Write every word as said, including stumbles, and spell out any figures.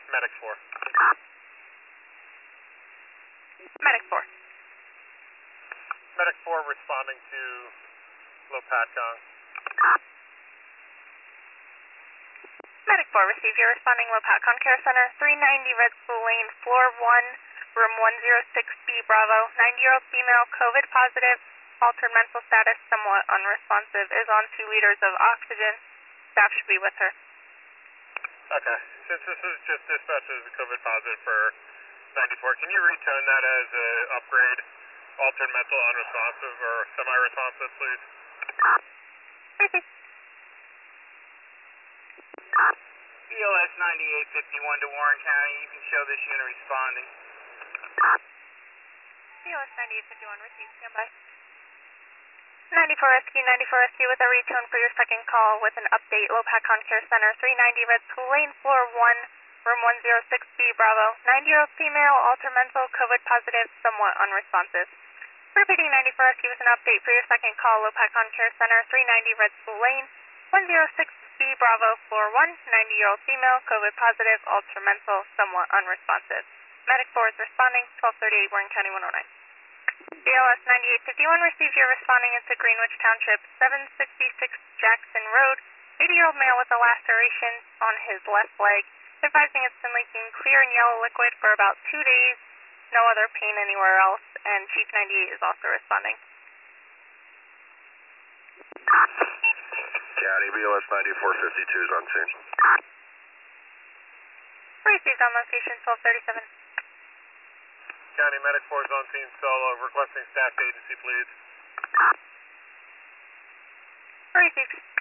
Medic four. Medic four. Medic four responding to Lopatcon. Medic four, receive your responding Lopatcon Care Center, three ninety Red School Lane, floor one, room one oh six B Bravo. ninety-year-old female, COVID positive, altered mental status, somewhat unresponsive, is on two liters of oxygen. Staff should be with her. Okay. Since this is just dispatched as a COVID positive for ninety-four, can you retone that as a upgrade, altered mental unresponsive or semi-responsive, please? Repeat. B L S ninety-eight fifty-one to Warren County, you can show this unit responding. B L S ninety-eight fifty-one, receive, stand by. ninety-four Rescue, ninety-four Rescue with a retone for your second call with an update. Lopatcon Care Center, three ninety Red School Lane, floor one, room one oh six B Bravo. ninety-year-old female, altered mental, COVID positive, somewhat unresponsive. Repeating ninety-four Rescue with an update for your second call. Lopatcon Care Center, three ninety Red School Lane, one oh six B Bravo, floor one, ninety-year-old female, COVID positive, altered mental, somewhat unresponsive. Medic four is responding, twelve thirty-eight Warren County one oh nine. B L S ninety-eight fifty-one, receive your responding into Greenwich Township, seven sixty-six Jackson Road. eighty-year-old male with a laceration on his left leg. Advising it's been leaking clear and yellow liquid for about two days. No other pain anywhere else, and Chief ninety-eight is also responding. County, B L S ninety-four fifty-two is on scene. Received on location, twelve thirty-seven. County Medic four is on scene solo, requesting staff agency, please. Received.